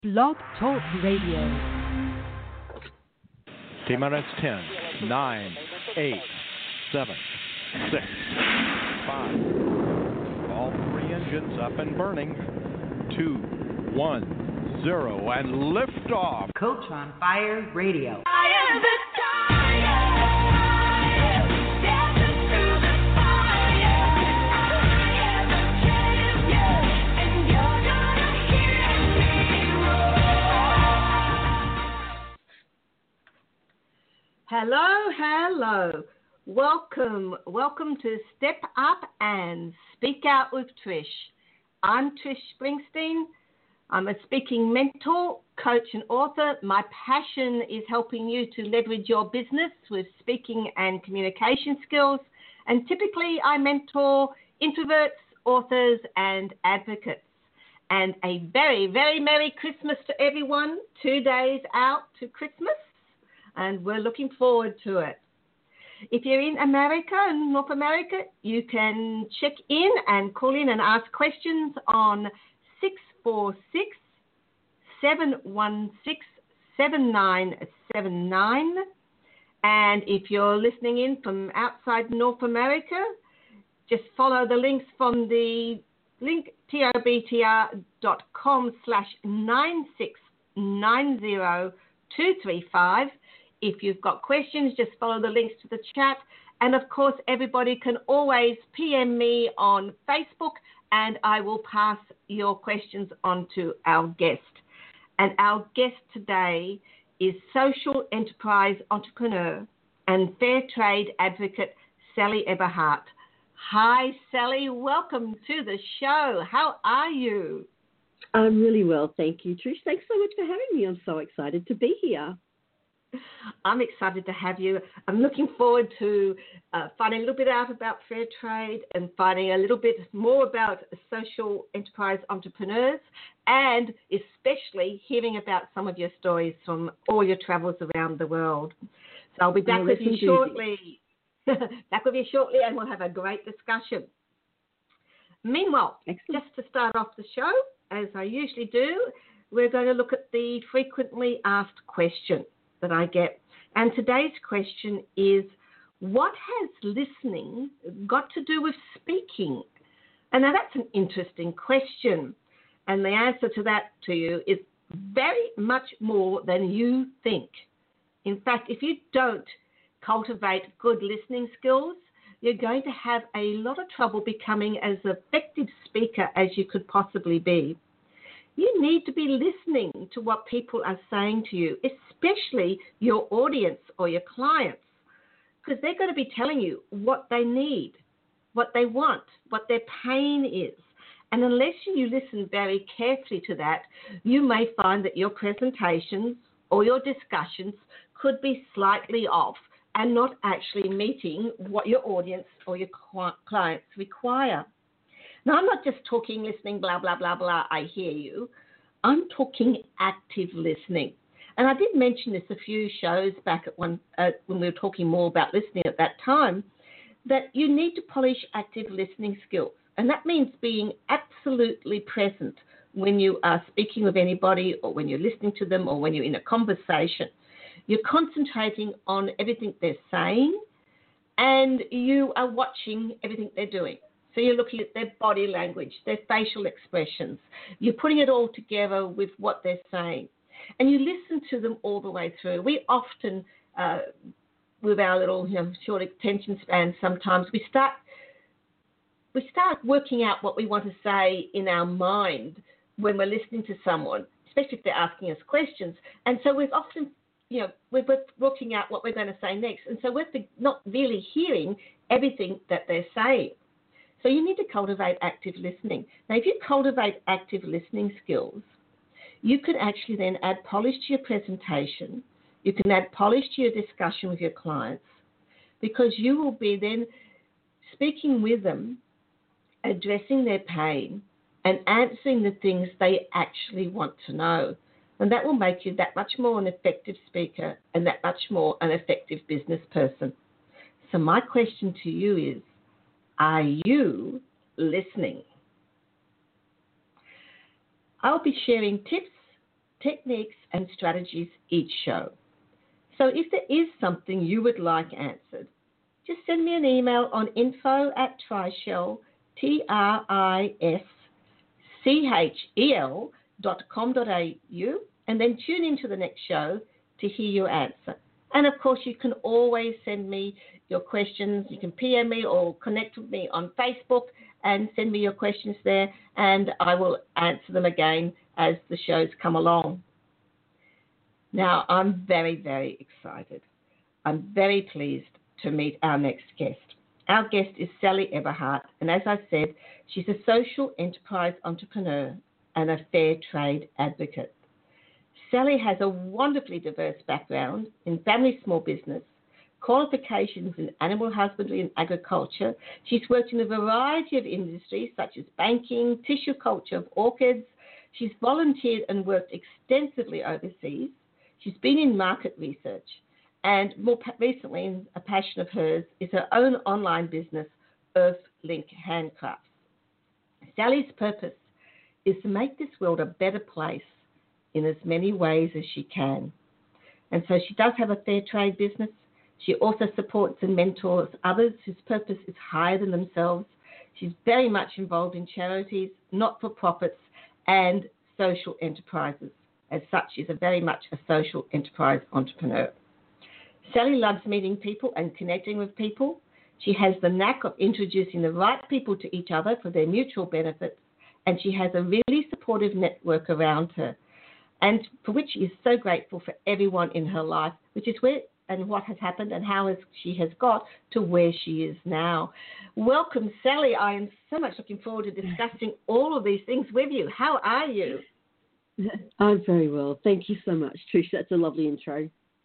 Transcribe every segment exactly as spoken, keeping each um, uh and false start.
Blog Talk Radio. T-minus ten, nine, eight, seven, six, five. All three engines up and burning. two, one, zero, and liftoff. Coach on Fire Radio. I am the tiger. Dancing through the fire. I am the champion, and you're gonna hear me roar. Hello, hello. Welcome, welcome to Step Up and Speak Out with Trish. I'm Trish Springsteen. I'm a speaking mentor, coach, and author. My passion is helping you to leverage your business with speaking and communication skills. And typically, I mentor introverts, authors, and advocates. And a very, very Merry Christmas to everyone. Two days out to Christmas, and we're looking forward to it. If you're in America and North America, you can check in and call in and ask questions on six four six, seven one six, seven nine seven nine. And if you're listening in from outside North America, just follow the links from the link tobtr.com slash nine six nine zero two three five. If you've got questions, just follow the links to the chat. And, of course, everybody can always P M me on Facebook, and I will pass your questions on to our guest. And our guest today is social enterprise entrepreneur and fair trade advocate Sally Eberhardt. Hi, Sally. Welcome to the show. How are you? I'm really well, thank you, Trish. Thanks so much for having me. I'm so excited to be here. I'm excited to have you. I'm looking forward to uh, finding a little bit out about fair trade and finding a little bit more about social enterprise entrepreneurs, and especially hearing about some of your stories from all your travels around the world. So I'll be back oh, with you easy. shortly. back with you shortly, and we'll have a great discussion. Meanwhile, Excellent. just to start off the show, as I usually do, we're going to look at the frequently asked question that I get. And today's question is, what has listening got to do with speaking? And now that's an interesting question. And the answer to that to you is very much more than you think. In fact, if you don't cultivate good listening skills, you're going to have a lot of trouble becoming as effective speaker as you could possibly be. You need to be listening to what people are saying to you, especially your audience or your clients, because they're going to be telling you what they need, what they want, what their pain is. And unless you listen very carefully to that, you may find that your presentations or your discussions could be slightly off and not actually meeting what your audience or your clients require. Now, I'm not just talking, listening, blah, blah, blah, blah, I hear you. I'm talking active listening. And I did mention this a few shows back at one uh, when we were talking more about listening at that time, that you need to polish active listening skills. And that means being absolutely present when you are speaking with anybody or when you're listening to them or when you're in a conversation. You're concentrating on everything they're saying and you are watching everything they're doing. So you're looking at their body language, their facial expressions. You're putting it all together with what they're saying. And you listen to them all the way through. We often, uh, with our little you know, short attention span sometimes, we start we start working out what we want to say in our mind when we're listening to someone, especially if they're asking us questions. And so we've often, you know, we're working out what we're going to say next. And so we're not really hearing everything that they're saying. So you need to cultivate active listening. Now, if you cultivate active listening skills, you can actually then add polish to your presentation. You can add polish to your discussion with your clients because you will be then speaking with them, addressing their pain, and answering the things they actually want to know. And that will make you that much more an effective speaker and that much more an effective business person. So my question to you is, are you listening? I'll be sharing tips techniques and strategies each show. So if there is something you would like answered, just send me an email on info at Trishel, T R I S C H E L dot com dot A U, and then tune into the next show to hear your answer. And of course, you can always send me your questions. You can P M me or connect with me on Facebook and send me your questions there, and I will answer them again as the shows come along. Now, I'm very, very excited. I'm very pleased to meet our next guest. Our guest is Sally Eberhardt, and as I said, she's a social enterprise entrepreneur and a fair trade advocate. Sally has a wonderfully diverse background in family small business, qualifications in animal husbandry and agriculture. She's worked in a variety of industries such as banking, tissue culture of orchids. She's volunteered and worked extensively overseas. She's been in market research, and more recently, a passion of hers is her own online business, Earthlink Handcrafts. Sally's purpose is to make this world a better place in as many ways as she can. And so she does have a fair trade business. She also supports and mentors others whose purpose is higher than themselves. She's very much involved in charities, not-for-profits, and social enterprises. As such, she's a very much a social enterprise entrepreneur. Sally loves meeting people and connecting with people. She has the knack of introducing the right people to each other for their mutual benefits, and she has a really supportive network around her, and for which she is so grateful for everyone in her life, which is where and what has happened and how has, she has got to where she is now. Welcome, Sally. I am so much looking forward to discussing all of these things with you. How are you? I'm very well. Thank you so much, Trish. That's a lovely intro.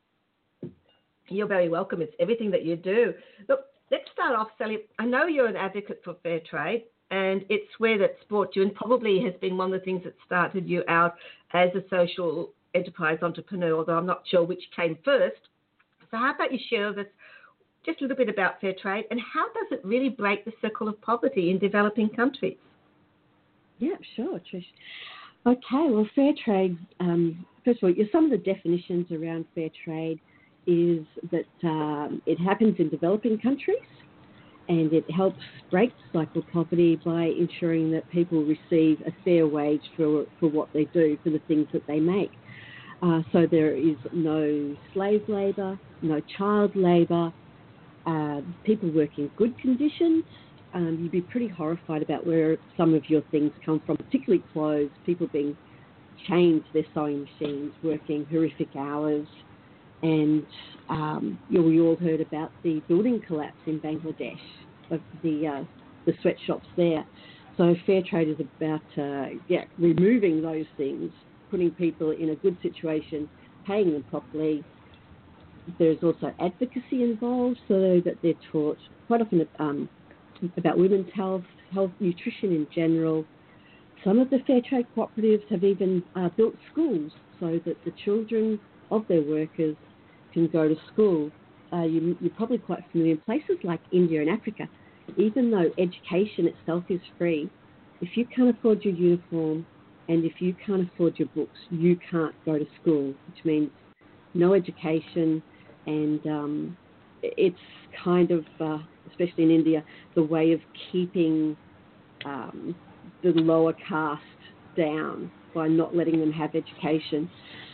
You're very welcome. It's everything that you do. Look, let's start off, Sally. I know you're an advocate for fair trade, and it's where that's brought you and probably has been one of the things that started you out as a social enterprise entrepreneur, although I'm not sure which came first. So how about you share with us just a little bit about fair trade and how does it really break the circle of poverty in developing countries? Yeah, sure, Trish. Okay, well, fair trade, um, first of all, some of the definitions around fair trade is that um, it happens in developing countries and it helps break the cycle of poverty by ensuring that people receive a fair wage for, for what they do, for the things that they make. Uh, so there is no slave labour, no child labour, uh, people work in good conditions. Um, you'd be pretty horrified about where some of your things come from, particularly clothes, people being chained to their sewing machines, working horrific hours. And um, you know, we all heard about the building collapse in Bangladesh, of the uh, the sweatshops there. So fair trade is about uh, yeah, removing those things, putting people in a good situation, paying them properly. There's also advocacy involved, so that they're taught quite often um, about women's health, health, nutrition in general. Some of the fair trade cooperatives have even uh, built schools so that the children of their workers can go to school. Uh, you, you're probably quite familiar in places like India and Africa. Even though education itself is free, if you can't afford your uniform and if you can't afford your books, you can't go to school, which means no education. And um, it's kind of, uh, especially in India, the way of keeping um, the lower caste down by not letting them have education.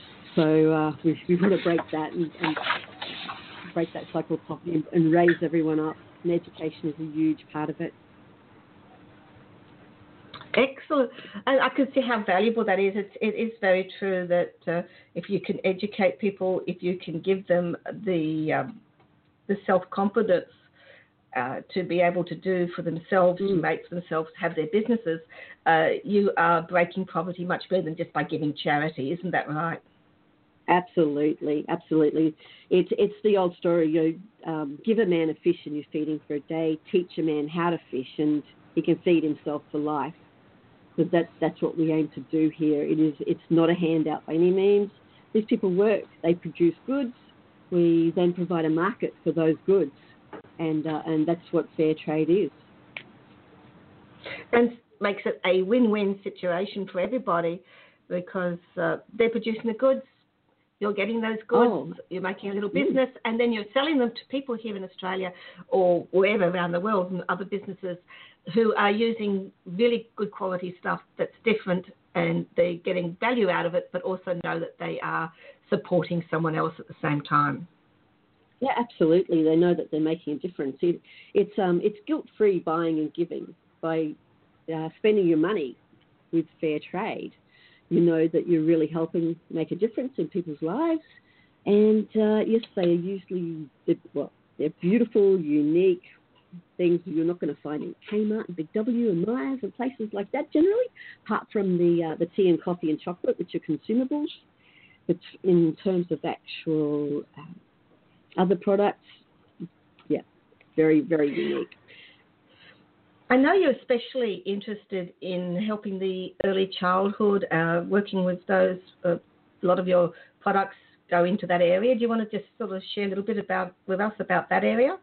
So uh, we, we want to break that and, and break that cycle of poverty and, and raise everyone up. And education is a huge part of it. Excellent. And I can see how valuable that is. It's, it is very true that uh, if you can educate people, if you can give them the um, the self-confidence uh, to be able to do for themselves, mm. to make for themselves, have their businesses, uh, you are breaking poverty much better than just by giving charity. Isn't that right? Absolutely, absolutely. It's it's the old story. You um, give a man a fish and you feed him for a day. Teach a man how to fish and he can feed himself for life. Because that's that's what we aim to do here. It is it's not a handout by any means. These people work. They produce goods. We then provide a market for those goods, and uh, and that's what fair trade is. And makes it a win-win situation for everybody. because uh, they're producing the goods. You're getting those goods, Oh. you're making a little business, and then you're selling them to people here in Australia or wherever around the world and other businesses who are using really good quality stuff that's different, and they're getting value out of it, but also know that they are supporting someone else at the same time. Yeah, absolutely. They know that they're making a difference. It, it's um, it's guilt-free buying and giving. By uh, spending your money with fair trade, you know that you're really helping make a difference in people's lives. And uh, yes, they are usually, they're, well, they're beautiful, unique things you're not going to find in Kmart and Big W and Myers and places like that generally, apart from the uh, the tea and coffee and chocolate, which are consumables. But in terms of actual um, other products, yeah, very, very unique. I know you're especially interested in helping the early childhood, uh, working with those. Uh, a lot of your products go into that area. Do you want to just sort of share a little bit about with us about that area?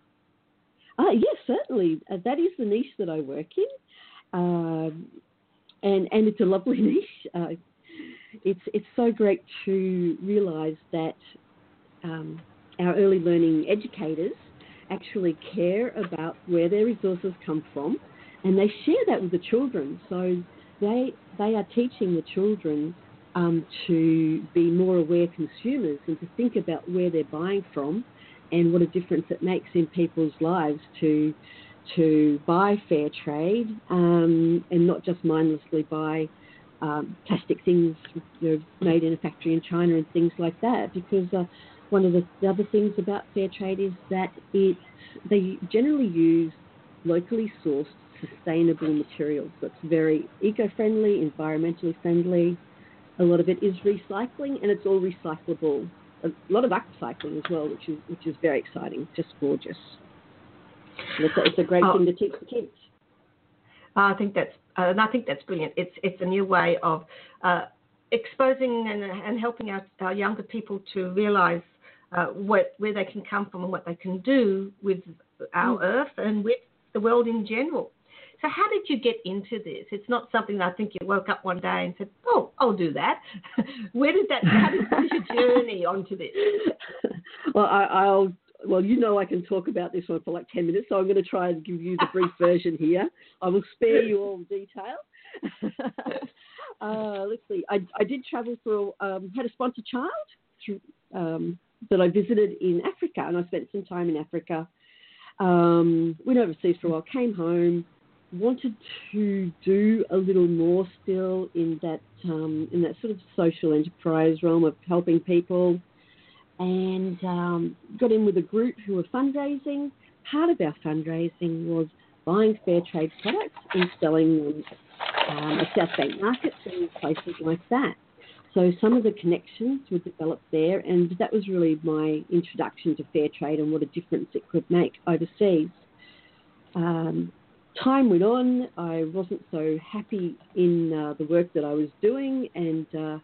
Uh, yes, certainly. Uh, that is the niche that I work in, um, and and it's a lovely niche. Uh, it's it's so great to realise that um, our early learning educators actually care about where their resources come from, and they share that with the children. So they they are teaching the children um, to be more aware consumers and to think about where they're buying from and what a difference it makes in people's lives to to buy fair trade um, and not just mindlessly buy um, plastic things, you know, made in a factory in China and things like that. Because uh, one of the, the other things about fair trade is that it they generally use locally sourced, sustainable materials. That's very eco-friendly, environmentally friendly. A lot of it is recycling, and it's all recyclable. A lot of upcycling as well, which is which is very exciting, just gorgeous. And it's, a, it's a great Oh. thing to teach the kids. I think that's, uh, and I think that's brilliant. It's it's a new way of uh, exposing and, and helping our, our younger people to realise uh, what where they can come from and what they can do with our Mm. earth and with the world in general. So how did you get into this? It's not something that I think you woke up one day and said, "Oh, I'll do that." Where did that? How did what is your journey onto this? Well, I, I'll. Well, you know I can talk about this one for like ten minutes, so I'm going to try and give you the brief version here. I will spare you all the detail. uh, let's see. I, I did travel for, um, had a sponsored child through, um, that I visited in Africa, and I spent some time in Africa. Um, went overseas for a while, came home, wanted to do a little more still in that um, in that sort of social enterprise realm of helping people. And um, got in with a group who were fundraising. Part of our fundraising was buying fair trade products and selling them um, at South Bank markets and places like that. So some of the connections were developed there, and that was really my introduction to fair trade and what a difference it could make overseas. Um, time went on. I wasn't so happy in uh, the work that I was doing, and uh,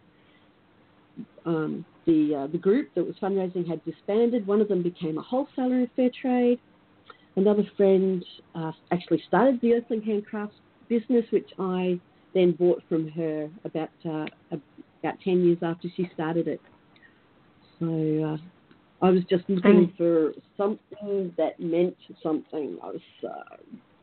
um, The uh, the group that was fundraising had disbanded. One of them became a wholesaler in fair trade. Another friend uh, actually started the Earthling Handcrafts business, which I then bought from her about uh, about ten years after she started it. So uh, I was just looking for something that meant something. I was uh,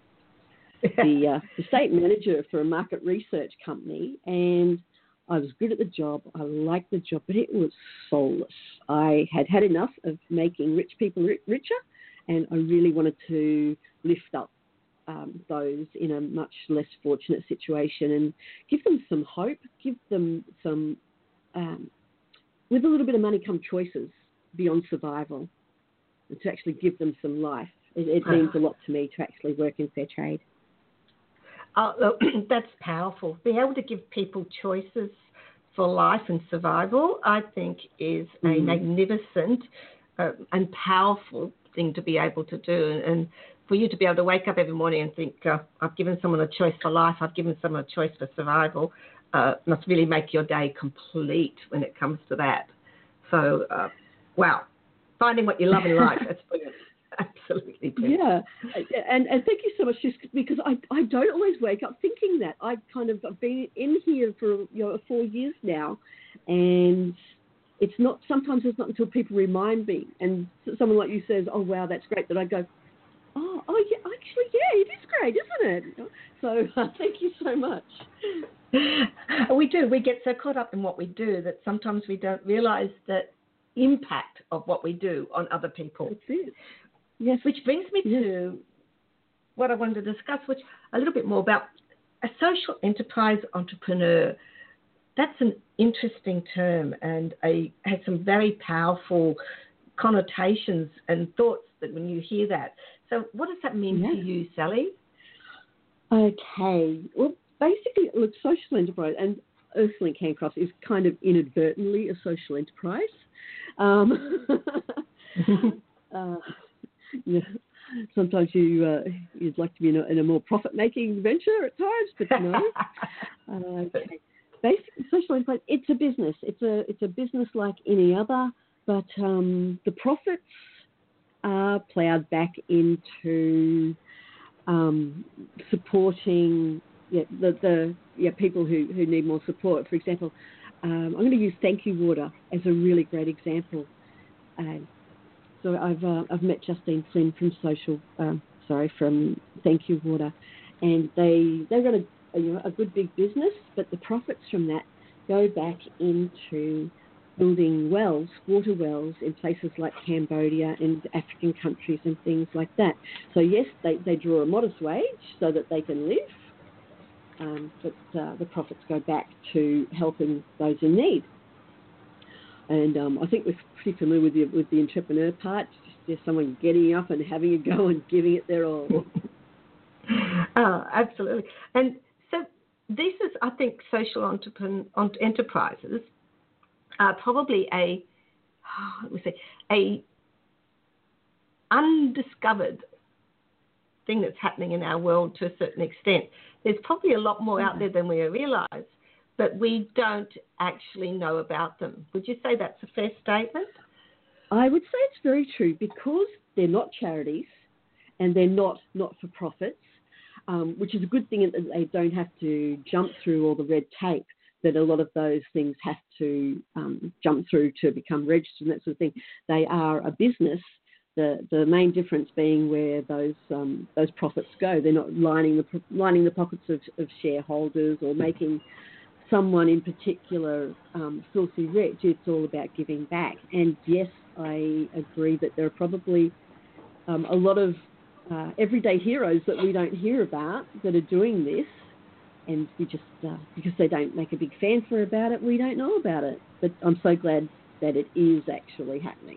the uh, the state manager for a market research company, and I was good at the job. I liked the job, but it was soulless. I had had enough of making rich people richer, and I really wanted to lift up um, those in a much less fortunate situation and give them some hope, give them some, um, with a little bit of money come choices beyond survival, and to actually give them some life. It, it means a lot to me to actually work in fair trade. Oh, look, that's powerful. Being able to give people choices for life and survival, I think, is a Mm. magnificent uh, and powerful thing to be able to do. And for you to be able to wake up every morning and think, uh, I've given someone a choice for life, I've given someone a choice for survival, uh, must really make your day complete when it comes to that. So, uh, wow, finding what you love in life, that's brilliant. absolutely. Pip. Yeah, and and thank you so much, just because I, I don't always wake up thinking that. I kind of I've been in here for you know four years now, and it's not sometimes it's not until people remind me, and someone like you says, "Oh wow, that's great," that I go, "Oh, oh yeah, actually, yeah, it is great, isn't it?" So uh, thank you so much. We do. We get so caught up in what we do that sometimes we don't realise the impact of what we do on other people. That's it. Yes. Which brings me Yes. to what I wanted to discuss, which a little bit more about a social enterprise entrepreneur. That's an interesting term and a, has some very powerful connotations and thoughts that when you hear that. So what does that mean Yeah. to you, Sally? Okay. Well, basically, look, social enterprise, and Earthlink Handcrafts is kind of inadvertently a social enterprise. Um, uh, yeah. Sometimes you uh, you'd like to be in a, in a more profit-making venture at times, but no. uh, okay. Basically, social enterprise, it's a business. It's a it's a business like any other, but um, the profits are ploughed back into um, supporting yeah, the, the yeah, people who, who need more support. For example, um, I'm going to use Thank You Water as a really great example. Uh, so I've uh, I've met Justine Flynn from Social, um, sorry, from Thank You Water, and they they've got a, a you know a good big business, but the profits from that go back into building wells, water wells in places like Cambodia and African countries and things like that. So yes, they, they draw a modest wage so that they can live, um, but uh, the profits go back to helping those in need. And um, I think we're pretty familiar with the, with the entrepreneur part, just, just someone getting up and having a go and giving it their all. Oh, absolutely. And so this is, I think, social entrepren- enterprises are probably a, let me say, a undiscovered thing that's happening in our world to a certain extent. There's probably a lot more out there than we realise, but we don't actually know about them. Would you say that's a fair statement? I would say it's very true, because they're not charities and they're not not-for-profits, um, which is a good thing that they don't have to jump through all the red tape that a lot of those things have to um, jump through to become registered and that sort of thing. They are a business. The the main difference being where those um, those profits go. They're not lining the lining the pockets of, of shareholders or making someone in particular um, filthy rich. It's all about giving back. And yes, I agree that there are probably um, a lot of uh, everyday heroes that we don't hear about that are doing this. And we just, uh, because they don't make a big fanfare about it, we don't know about it. But I'm so glad that it is actually happening.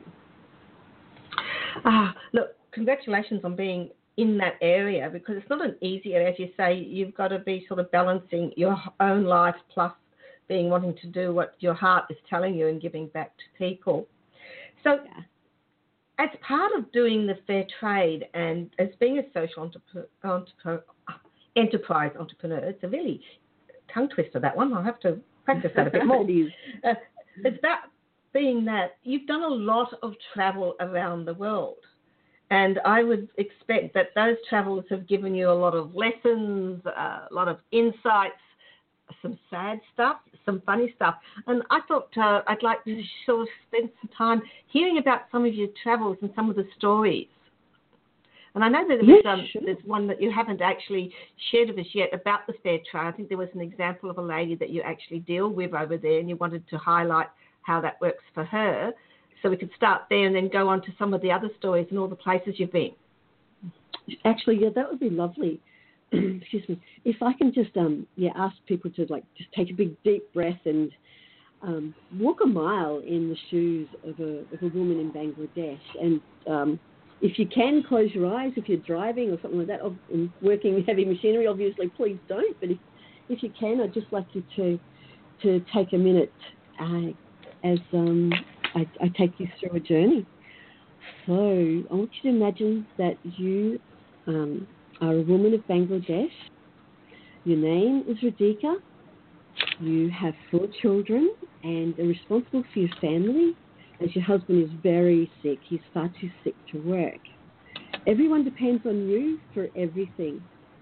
Ah, look, congratulations on being in that area, because it's not an easy area. As you say, you've got to be sort of balancing your own life plus being wanting to do what your heart is telling you and giving back to people. So Yeah. as part of doing the fair trade and as being a social entrepre- entrepre- enterprise entrepreneur, it's a really tongue twister, that one. I'll have to practice that a bit more. It is. Uh, it's about being that you've done a lot of travel around the world. And I would expect that those travels have given you a lot of lessons, uh, a lot of insights, some sad stuff, some funny stuff. And I thought uh, I'd like to sort of spend some time hearing about some of your travels and some of the stories. And I know that there was, Yes, um, sure. there's one that you haven't actually shared with us yet about the fair trade. I think there was an example of a lady that you actually deal with over there, and you wanted to highlight how that works for her. So we could start there and then go on to some of the other stories and all the places you've been. Actually, yeah, that would be lovely. Excuse me. If I can just um yeah ask people to like just take a big deep breath and um, walk a mile in the shoes of a of a woman in Bangladesh, and um, if you can close your eyes if you're driving or something like that, or and working heavy machinery, obviously please don't. But if if you can, I'd just like you to to take a minute uh, as um, I, I take you through a journey. So I want you to imagine that you um, are a woman of Bangladesh. Your name is Radhika. You have four children and are responsible for your family, as your husband is very sick. He's far too sick to work. Everyone depends on you for everything.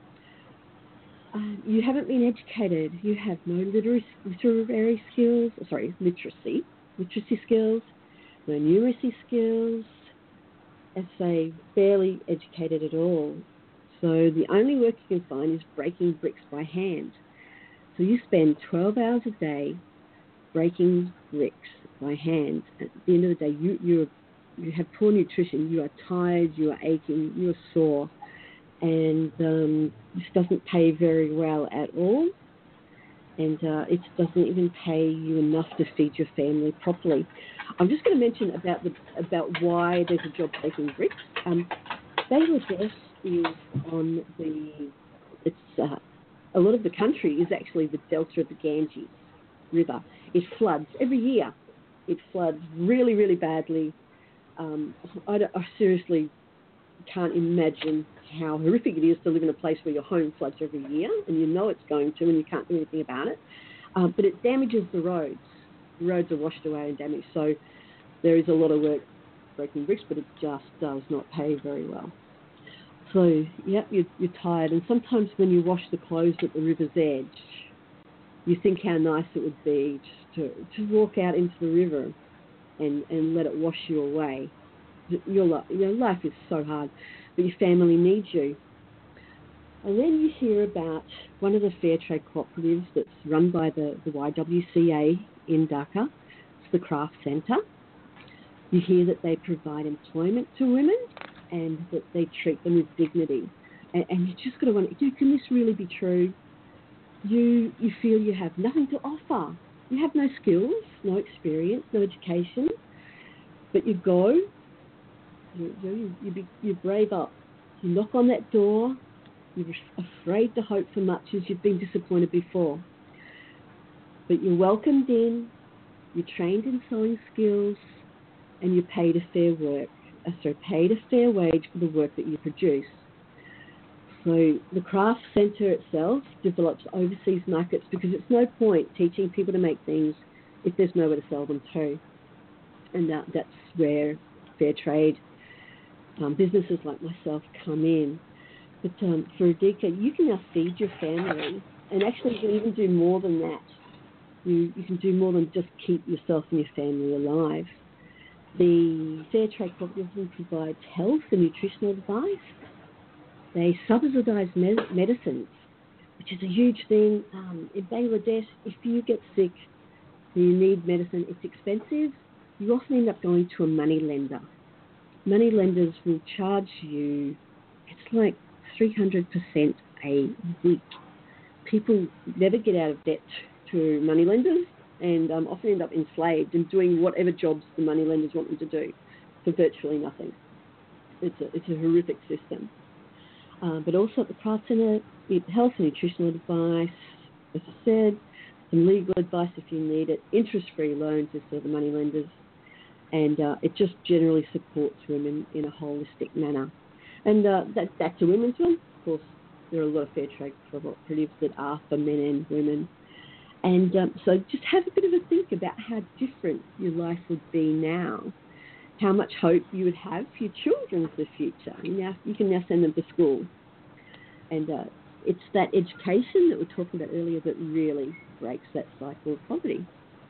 Uh, you haven't been educated. You have no literary, literary skills, sorry, literacy, literacy skills, no numeracy skills. As say, barely educated at all. So the only work you can find is breaking bricks by hand. So you spend twelve hours a day breaking bricks by hand. At the end of the day, you you you have poor nutrition. You are tired. You are aching. You are sore, and um, this doesn't pay very well at all. And uh, it doesn't even pay you enough to feed your family properly. I'm just going to mention about the about why there's a job breaking bricks. Um, Bangladesh is on the it's uh, a lot of the country is actually the delta of the Ganges River. It floods every year. It floods really, really badly. Um, I, don't, I seriously can't imagine how horrific it is to live in a place where your home floods every year and you know it's going to and you can't do anything about it. Um, but it damages the roads. The roads are washed away and damaged. So there is a lot of work breaking bricks, but it just does not pay very well. So, yeah, you're, you're tired. And sometimes when you wash the clothes at the river's edge, you think how nice it would be just to, to walk out into the river and, and let it wash you away. Your, your life is so hard, but your family needs you. And then you hear about one of the fair trade cooperatives that's run by the, the Y W C A in Dhaka. It's the Craft Centre. You hear that they provide employment to women and that they treat them with dignity. And, and you just got to wonder, can this really be true? You you feel you have nothing to offer. You have no skills, no experience, no education, but you go, you, you, you, be, you brave up. You knock on that door. You're afraid to hope for much as you've been disappointed before. But you're welcomed in, you're trained in sewing skills, and you're paid a fair work, uh, sorry, paid a fair wage for the work that you produce. So the Craft Centre itself develops overseas markets because it's no point teaching people to make things if there's nowhere to sell them to. And that, that's where fair trade um, businesses like myself come in. But um, for Adhika, you can now feed your family, and actually you can even do more than that. You, you can do more than just keep yourself and your family alive. The fair trade cooperative provides health and nutritional advice. They subsidise med- medicines, which is a huge thing. Um, in Bangladesh, if you get sick and you need medicine, it's expensive. You often end up going to a money lender. Money lenders will charge you, it's like three hundred percent a week. People never get out of debt to money lenders and um, often end up enslaved and doing whatever jobs the money lenders want them to do for virtually nothing. It's a, it's a horrific system. Uh, but also at the Craft Centre, health and nutritional advice, as I said, some legal advice if you need it, interest-free loans instead of the money lenders, and uh, it just generally supports women in a holistic manner. And uh, that, back to women's one, of course, there are a lot of fair trade cooperatives that are for men and women. And um, so just have a bit of a think about how different your life would be now, how much hope you would have for your children for the future. Now, you can now send them to school. And uh, it's that education that we were talking about earlier that really breaks that cycle of poverty.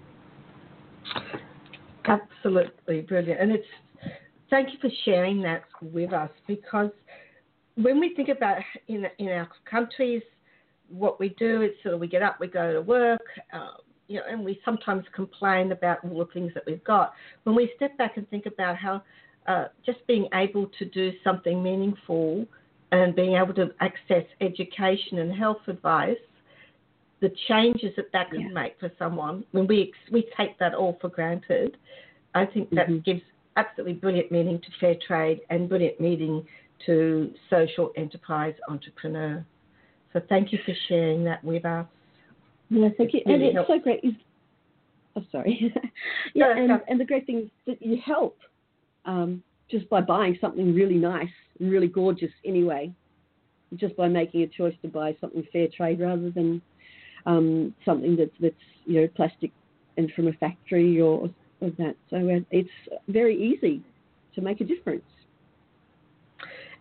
Absolutely brilliant. And it's thank you for sharing that with us, because when we think about in in our countries, what we do is sort of we get up, we go to work, uh, you know, and we sometimes complain about all the things that we've got. When we step back and think about how uh, just being able to do something meaningful and being able to access education and health advice, the changes that that can yeah. make for someone, when we we take that all for granted, I think that mm-hmm. gives absolutely brilliant meaning to fair trade and brilliant meaning to social enterprise entrepreneur. So thank you for sharing that with us. No, thank you. It really and it's helps. so great. Is, oh, sorry. yeah, No, and, no. and the great thing is that you help um, just by buying something really nice and really gorgeous anyway, just by making a choice to buy something fair trade rather than um, something that's, that's, you know, plastic and from a factory or, or that. So uh, it's very easy to make a difference.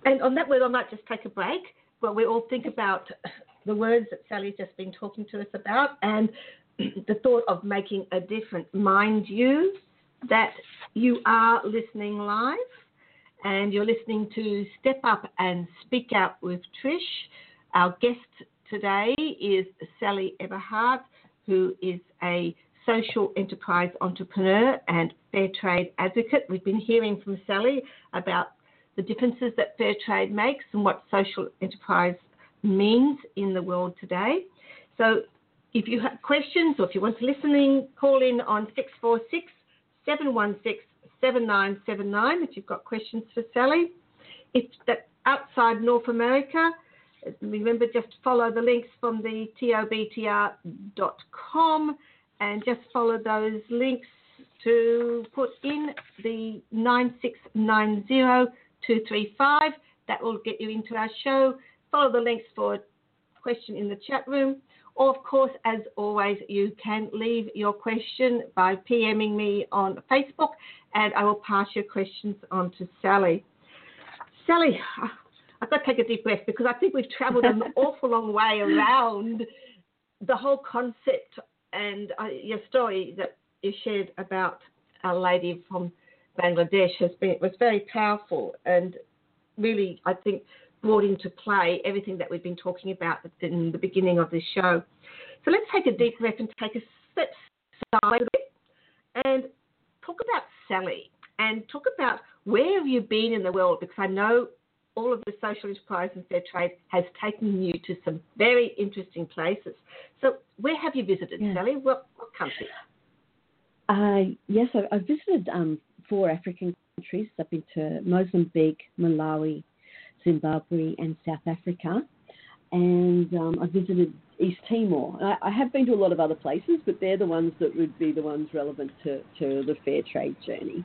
And on that word, I might just take a break while we all think about the words that Sally's just been talking to us about and the thought of making a difference. Mind you, that you are listening live and you're listening to Step Up and Speak Out with Trish. Our guest today is Sally Eberhardt, who is a social enterprise entrepreneur and fair trade advocate. We've been hearing from Sally about the differences that fair trade makes and what social enterprise means in the world today. So if you have questions or if you want to listening, call in on six four six, seven one six, seven nine seven nine if you've got questions for Sally. If that outside North America, remember just follow the links from the T O B T R dot com and just follow those links to put in the nine six nine zero two three five. That will get you into our show. Follow the links for a question in the chat room. Or, of course, as always, you can leave your question by PMing me on Facebook, and I will pass your questions on to Sally. Sally, I've got to take a deep breath because I think we've travelled an awful long way around the whole concept and uh, your story that you shared about our lady from Bangladesh has been was very powerful and really, I think, brought into play everything that we've been talking about in the beginning of this show. So let's take a deep breath and take a step aside a bit and talk about Sally and talk about where have you been in the world, because I know all of the social enterprise and fair trade has taken you to some very interesting places. So where have you visited, yeah. Sally? What, what country? Uh, yes, I, I visited um, four African countries. I've been to Mozambique, Malawi, Zimbabwe and South Africa, and um, I visited East Timor. I, I have been to a lot of other places, but they're the ones that would be the ones relevant to, to the fair trade journey.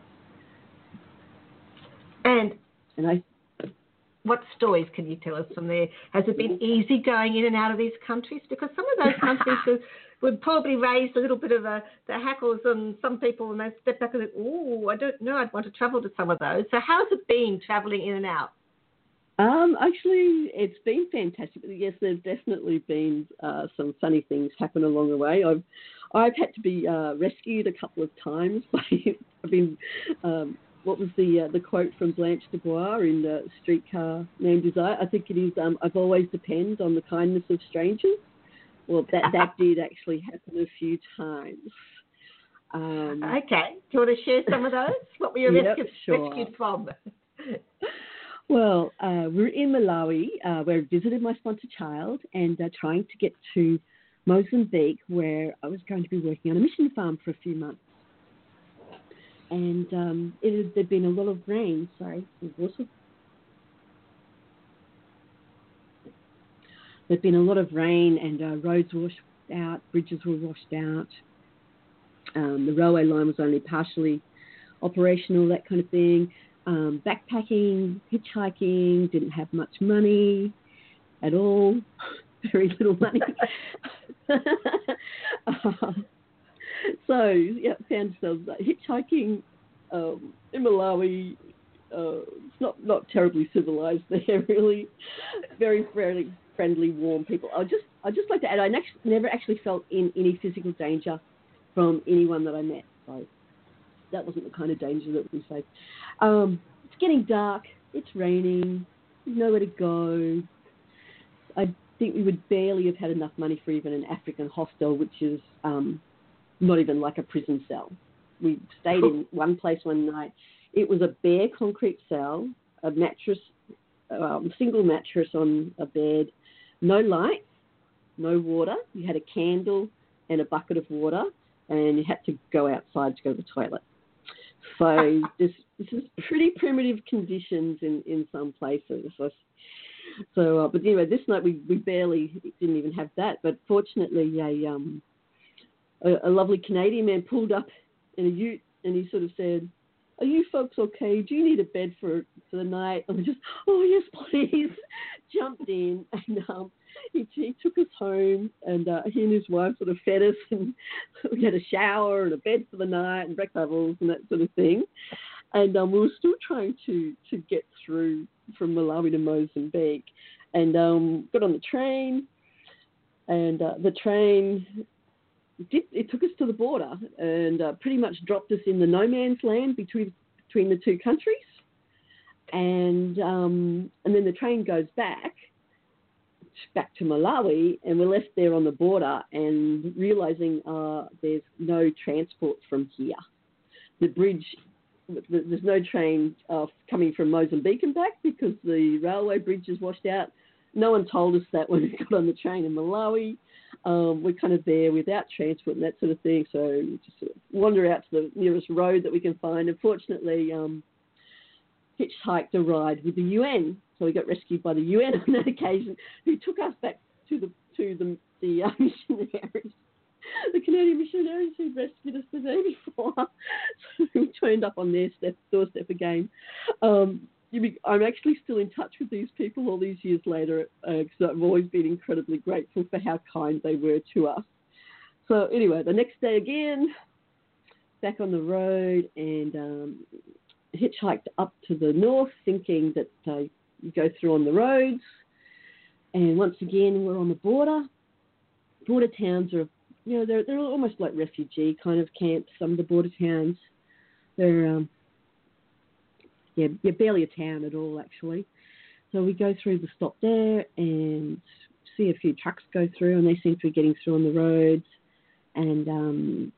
And, and I, what stories can you tell us from there? Has it been easy going in and out of these countries? Because some of those countries would, would probably raise a little bit of a, the hackles on some people when they step back and think, oh, I don't know, I'd want to travel to some of those. So how's it been travelling in and out? Um, actually, it's been fantastic. Yes, there's definitely been uh, some funny things happen along the way. I've I've had to be uh, rescued a couple of times. By, I've been um, what was the uh, the quote from Blanche Dubois in uh, Streetcar Named Desire? I think it is. Um, I've always depend on the kindness of strangers. Well, that that did actually happen a few times. Um, okay, do you want to share some of those? What were you yep, rescued, sure. rescued from? Well, uh, we're in Malawi, uh, where I visited my sponsor child and uh, trying to get to Mozambique, where I was going to be working on a mission farm for a few months. And um, it had, there'd been a lot of rain. Sorry, there'd been a lot of rain and uh, roads were washed out, bridges were washed out. Um, the railway line was only partially operational, that kind of thing. Um, backpacking, hitchhiking, didn't have much money at all, very little money. uh, so, yeah, found ourselves uh, hitchhiking um, in Malawi. Uh, it's not, not terribly civilized there, really. Very, very friendly, warm people. I just, I just like to add, I next, never actually felt in any physical danger from anyone that I met. So that wasn't the kind of danger that we faced. Um, it's getting dark. It's raining. There's nowhere to go. I think we would barely have had enough money for even an African hostel, which is um, not even like a prison cell. We stayed in one place one night. It was a bare concrete cell, a mattress, um, single mattress on a bed, no light, no water. You had a candle and a bucket of water, and you had to go outside to go to the toilet. So this this is pretty primitive conditions in, in some places. So, so uh, but anyway, this night we, we barely didn't even have that. But fortunately, a um a, a lovely Canadian man pulled up in a ute, and he sort of said, "Are you folks okay? Do you need a bed for for the night?" And we just, "Oh yes, please." Jumped in, and um, he, he took us home, and uh, he and his wife sort of fed us, and we had a shower and a bed for the night and breakfast and that sort of thing. And um, we were still trying to, to get through from Malawi to Mozambique, and um, got on the train, and uh, the train did, it took us to the border and uh, pretty much dropped us in the no man's land between between the two countries, and um, and then the train goes back back to Malawi, and we're left there on the border and realising uh, there's no transport from here. The bridge, there's no train uh, coming from Mozambique and back because the railway bridge is washed out. No one told us that when we got on the train in Malawi. Um, we're kind of there without transport and that sort of thing, so we just sort of wander out to the nearest road that we can find. Unfortunately, um, hitchhiked a ride with the U N. So we got rescued by the U N on that occasion, who took us back to the to the, the uh, missionaries, the Canadian missionaries who rescued us the day before. So we turned up on their step, doorstep again. Um, you be, I'm actually still in touch with these people all these years later, because uh, I've always been incredibly grateful for how kind they were to us. So anyway, the next day again, back on the road, and um, hitchhiked up to the north, thinking that uh, you go through on the roads, and once again we're on the border. Border towns are, you know, they're they're almost like refugee kind of camps. Some of the border towns, they're um, yeah, you're barely a town at all actually. So we go through the stop there and see a few trucks go through, and they seem to be getting through on the roads, and um,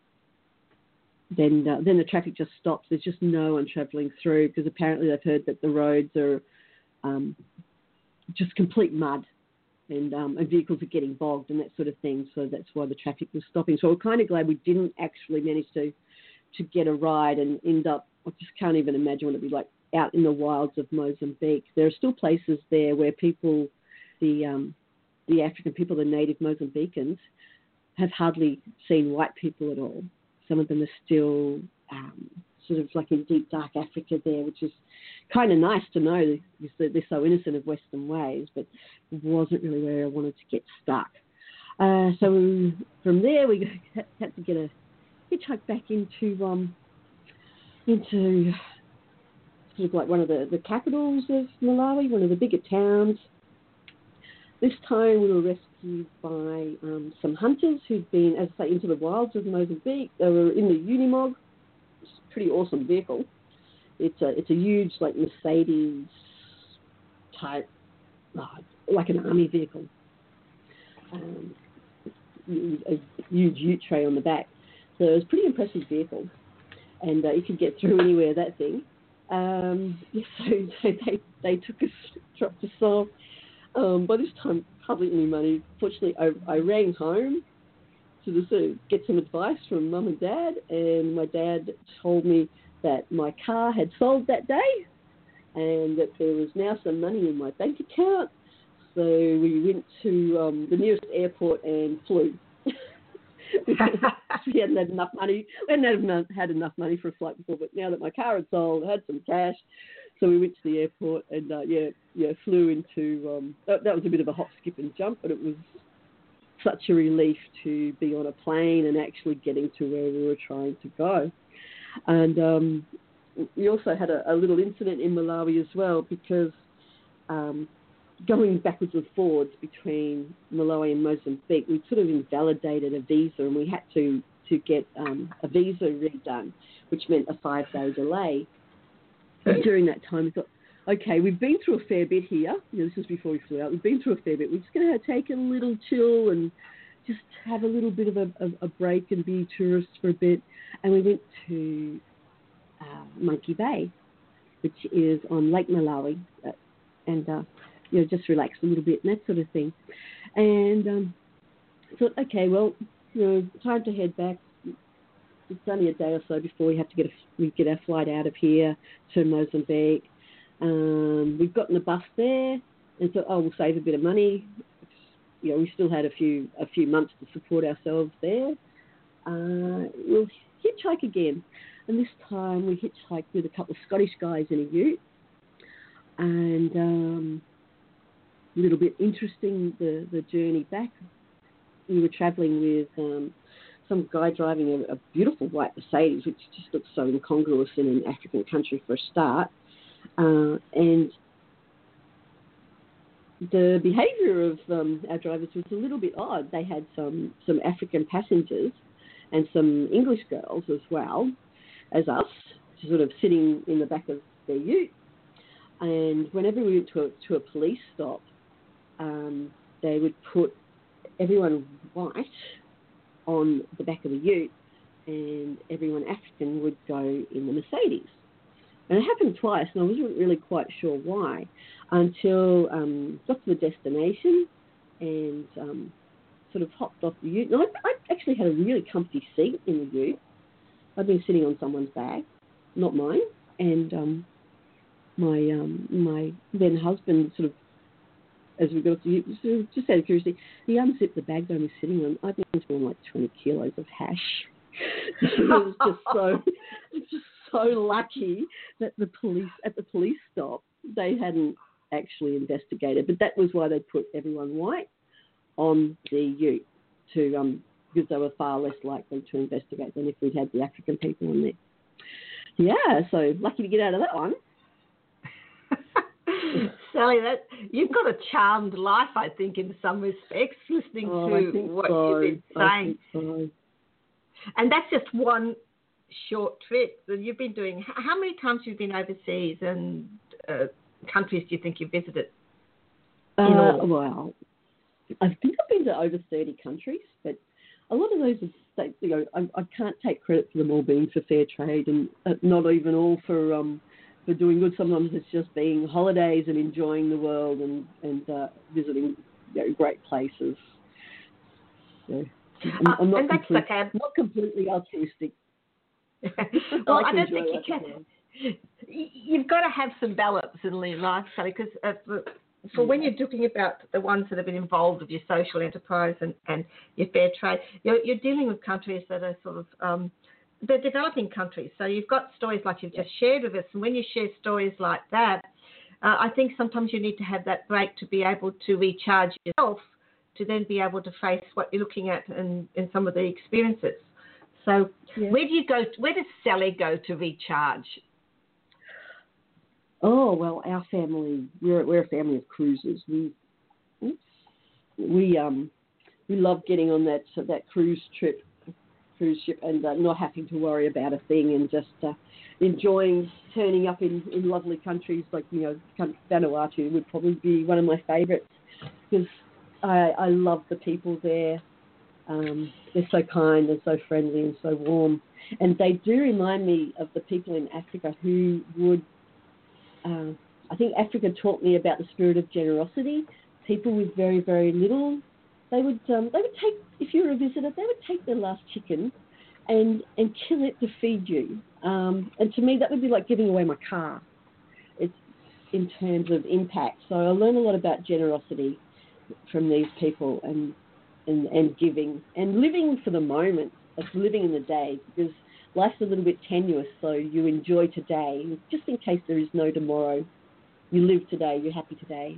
then uh, then the traffic just stops. There's just no one travelling through because apparently they've heard that the roads are Um, just complete mud, and, um, and vehicles are getting bogged and that sort of thing. So that's why the traffic was stopping. So we're kind of glad we didn't actually manage to to get a ride and end up. I just can't even imagine what it'd be like out in the wilds of Mozambique. There are still places there where people, the um, the African people, the native Mozambicans, have hardly seen white people at all. Some of them are still um, sort of like in deep, dark Africa there, which is kind of nice to know because they're so innocent of Western ways, but it wasn't really where I wanted to get stuck. Uh, so we, from there, we had to get a hitchhike back into um, into sort of like one of the, the capitals of Malawi, one of the bigger towns. This time we were rescued by um, some hunters who'd been, as I say, into the wilds of Mozambique. They were in the Unimog. It's a pretty awesome vehicle. It's a it's a huge like Mercedes type, uh, like an army vehicle. Um, a huge ute tray on the back. So it was a pretty impressive vehicle, and uh, you could get through anywhere that thing. Um, so they they took us, dropped us off. Um, by this time, hardly any money. Fortunately, I, I rang home to just, uh, get some advice from Mum and Dad, and my dad told me that my car had sold that day and that there was now some money in my bank account. So we went to um, the nearest airport and flew. we hadn't had enough money. We hadn't had, had enough money for a flight before, but now that my car had sold, I had some cash. So we went to the airport and, uh, yeah, yeah, flew into, um, that, that was a bit of a hop, skip and jump, but it was such a relief to be on a plane and actually getting to where we were trying to go. And um, we also had a, a little incident in Malawi as well, because um, going backwards and forwards between Malawi and Mozambique, we sort of invalidated a visa, and we had to, to get um, a visa redone, which meant a five-day delay. And during that time, we thought, okay, we've been through a fair bit here. You know, this was before we flew out. We've been through a fair bit. We're just going to take a little chill and just have a little bit of a, a, a break and be tourists for a bit. And we went to uh, Monkey Bay, which is on Lake Malawi, uh, and uh, you know, just relax a little bit and that sort of thing. And um, thought, okay, well, you know, time to head back. It's only a day or so before we have to get a, we get our flight out of here to Mozambique. Um, we've gotten a bus there, and thought, oh, we'll save a bit of money. You know, we still had a few a few months to support ourselves there. Uh, we'll hitchhike again, and this time we hitchhiked with a couple of Scottish guys in a ute, and um, a little bit interesting the the journey back. We were travelling with um, some guy driving a, a beautiful white Mercedes, which just looks so incongruous in an African country for a start. Uh, and the behaviour of um, our drivers was a little bit odd. They had some, some African passengers and some English girls as well as us, sort of sitting in the back of their ute. And whenever we went to a, to a police stop, um, they would put everyone white on the back of the ute and everyone African would go in the Mercedes. And it happened twice, and I wasn't really quite sure why until um, got to the destination and um, sort of hopped off the ute. And I, I actually had a really comfy seat in the ute. I'd been sitting on someone's bag, not mine, and um, my um, my then husband sort of, as we got off the ute, sort of, just out of curiosity, he unzipped the bag that I was sitting on. I'd been sitting on like twenty kilos of hash. It was just so, it's just so lucky that the police at the police stop they hadn't actually investigated, but that was why they put everyone white on the ute to um because they were far less likely to investigate than if we'd had the African people on there. Yeah, so lucky to get out of that one. Sally, that you've got a charmed life, I think, in some respects, listening oh, to what so. you've been saying. So. And that's just one short trip that you've been doing. How many times have you been overseas, and uh, countries do you think you've visited? Uh, well, I think I've been to over thirty countries, but a lot of those are, you know, I, I can't take credit for them all being for fair trade, and uh, not even all for um, for doing good. Sometimes it's just being holidays and enjoying the world and and uh, visiting, you know, great places. So I'm, I'm not, uh, and that's complete, okay. not completely altruistic. Well, I, I don't think you that can. You've got to have some balance in life, Sally, because uh, for, for yeah. when you're talking about the ones that have been involved with your social enterprise and, and your fair trade, you're, you're dealing with countries that are sort of, um, they're developing countries. So you've got stories like you've just shared with us, and when you share stories like that, uh, I think sometimes you need to have that break to be able to recharge yourself, to then be able to face what you're looking at and, and some of the experiences. So yeah. where do you go? Where does Sally go to recharge? Oh well, our family we're we're a family of cruisers. We we um we love getting on that that cruise trip, cruise ship, and uh, not having to worry about a thing, and just uh, enjoying turning up in, in lovely countries like, you know, Vanuatu would probably be one of my favourites because I I love the people there. Um, they're so kind and so friendly and so warm. And they do remind me of the people in Africa who would, uh, I think Africa taught me about the spirit of generosity. People with very, very little, they would um, they would take, if you were a visitor, they would take their last chicken and, and kill it to feed you. Um, and to me, that would be like giving away my car. It's in terms of impact. So I learned a lot about generosity from these people and And, and giving and living for the moment, like living in the day, because life's a little bit tenuous, so you enjoy today, just in case there is no tomorrow. You live today, you're happy today.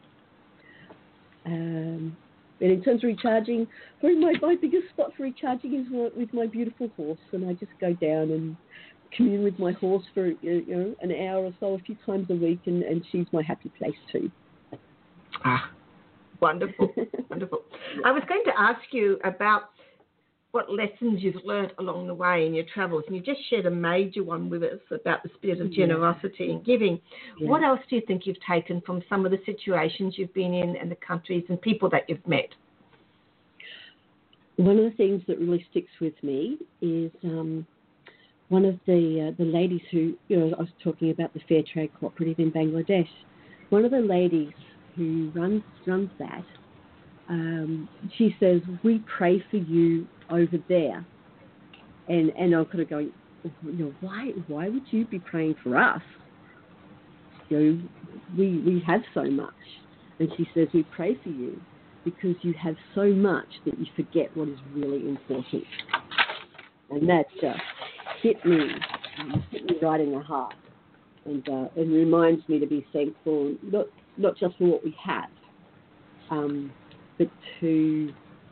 Um, and in terms of recharging, probably my, my biggest spot for recharging is with my beautiful horse, and I just go down and commune with my horse for, you know, an hour or so a few times a week, and, and she's my happy place too. Ah. Wonderful, wonderful. I was going to ask you about what lessons you've learnt along the way in your travels, and you just shared a major one with us about the spirit of generosity yeah. and giving. Yeah. What else do you think you've taken from some of the situations you've been in and the countries and people that you've met? One of the things that really sticks with me is um, one of the uh, the ladies who, you know, I was talking about the Fair Trade Cooperative in Bangladesh. One of the ladies who runs runs that, um, she says, we pray for you over there. And and I'm kind of going, you know, why why would you be praying for us? You know, we we have so much. And she says, we pray for you because you have so much that you forget what is really important. And that just hit me, hit me right in the heart. And uh, it reminds me to be thankful, not not just for what we have, um, but to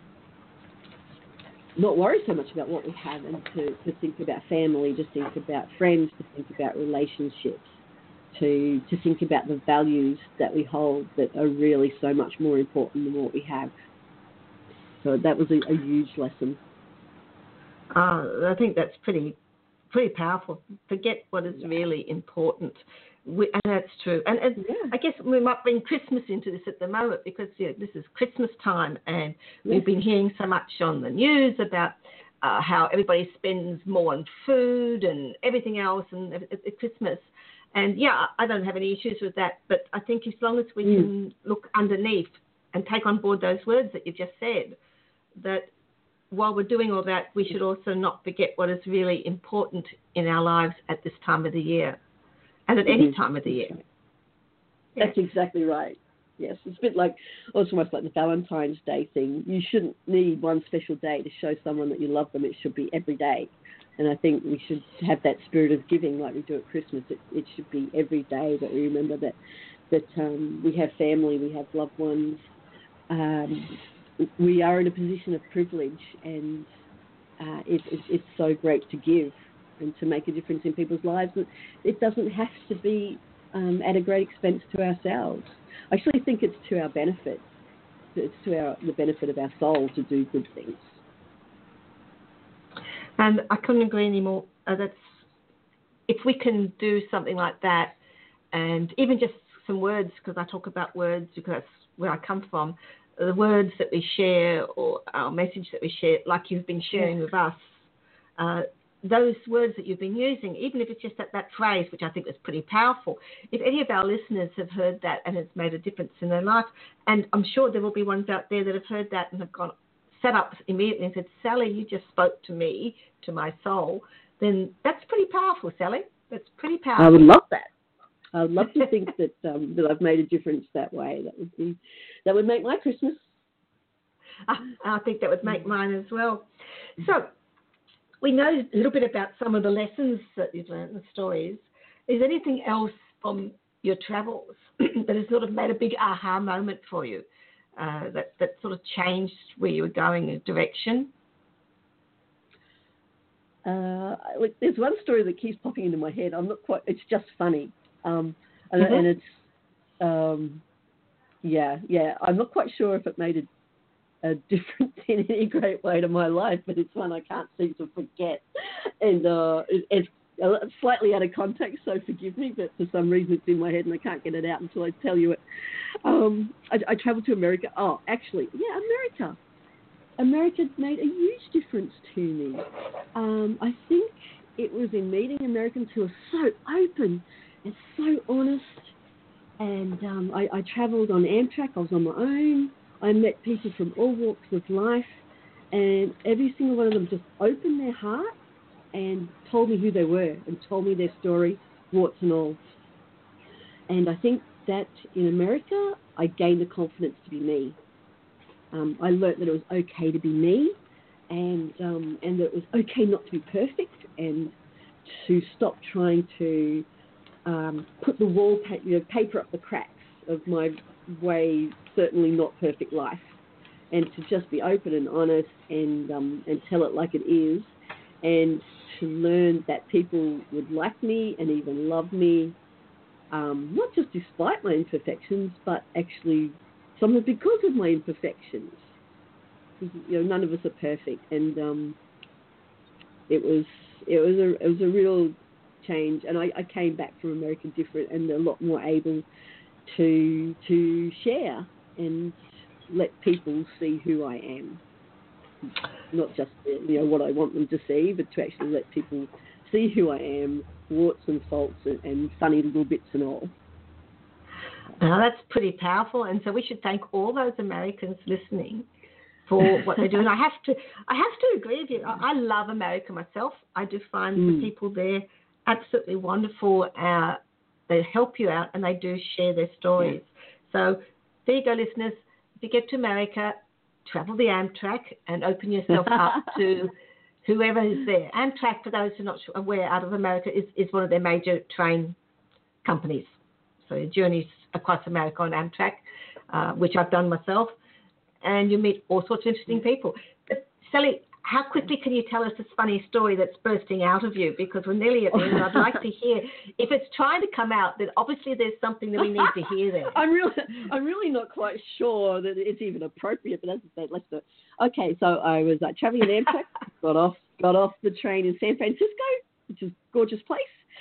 not worry so much about what we have and to, to think about family, to think about friends, to think about relationships. to to think about the values that we hold that are really so much more important than what we have. So that was a, a huge lesson. Uh, I think that's pretty pretty powerful. Forget what is really important. We, and that's true. And, and yeah. I guess we might bring Christmas into this at the moment because you know, this is Christmas time and yeah. we've been hearing so much on the news about uh, how everybody spends more on food and everything else and at, at Christmas. And, yeah, I don't have any issues with that. But I think as long as we mm. can look underneath and take on board those words that you've just said, that while we're doing all that, we should also not forget what is really important in our lives at this time of the year. And at any time of the year. That's yes. exactly right. Yes, it's a bit like, it's almost like the Valentine's Day thing. You shouldn't need one special day to show someone that you love them. It should be every day. And I think we should have that spirit of giving like we do at Christmas. It, it should be every day that we remember that that um, we have family, we have loved ones. Um, we are in a position of privilege, and uh, it, it, it's so great to give and to make a difference in people's lives. It doesn't have to be um, at a great expense to ourselves. I actually think it's to our benefit. It's to our, the benefit of our soul to do good things. And I couldn't agree anymore. Uh, that's if we can do something like that, and even just some words, because I talk about words because that's where I come from. The words that we share or our message that we share, like you've been sharing with us. Uh, those words that you've been using, even if it's just that, that phrase, which I think is pretty powerful, if any of our listeners have heard that and it's made a difference in their life, and I'm sure there will be ones out there that have heard that and have gone, sat up immediately and said, Sally, you just spoke to me, to my soul, then that's pretty powerful, Sally. That's pretty powerful. I would love that. I would love to think that um, that I've made a difference that way. That would be, that would make my Christmas. I, I think that would make mine as well. So, we know a little bit about some of the lessons that you've learned, the stories. Is there anything else from your travels that has sort of made a big aha moment for you, uh, that, that sort of changed where you were going in direction? Uh, look, there's one story that keeps popping into my head. I'm not quite, it's just funny. Um, and, mm-hmm. and it's, um, yeah, yeah, I'm not quite sure if it made a a difference in any great way to my life, but it's one I can't seem to forget. And uh, it, it's slightly out of context, so forgive me, but for some reason it's in my head and I can't get it out until I tell you it. Um, I, I traveled to America. Oh, actually, yeah, America. America made a huge difference to me. Um, I think it was in meeting Americans who are so open and so honest. And um, I, I traveled on Amtrak. I was on my own. I met people from all walks of life, and every single one of them just opened their heart and told me who they were and told me their story, warts and all. And I think that in America, I gained the confidence to be me. Um, I learned that it was okay to be me, and um, and that it was okay not to be perfect, and to stop trying to um, put the wallpaper, you know, paper up the cracks of my way, certainly not perfect life, and to just be open and honest and um, and tell it like it is, and to learn that people would like me and even love me, um, not just despite my imperfections, but actually sometimes because of my imperfections. Because, you know, none of us are perfect, and um, it was it was a it was a real change, and I, I came back from America different and a lot more able to to share and let people see who I am, not just, you know, what I want them to see, but to actually let people see who I am, warts and faults and, and funny little bits and all. Now that's pretty powerful, and so we should thank all those Americans listening for what they're doing. I have to, I have to agree with you. I, I love America myself. I do find mm. the people there absolutely wonderful. Uh, they help you out, and they do share their stories. Yeah. So there you go, listeners. If you get to America, travel the Amtrak and open yourself up to whoever is there. Amtrak, for those who are not aware, out of America, is, is one of their major train companies. So journeys across America on Amtrak, uh, which I've done myself, and you meet all sorts of interesting people. But Sally, how quickly can you tell us this funny story that's bursting out of you? Because we're nearly at the end. I'd like to hear. If it's trying to come out, then obviously there's something that we need to hear there. I'm really, I'm really not quite sure that it's even appropriate, but as I said, let's do it. Okay, so I was uh, traveling in Amtrak, got off, got off the train in San Francisco, which is a gorgeous place.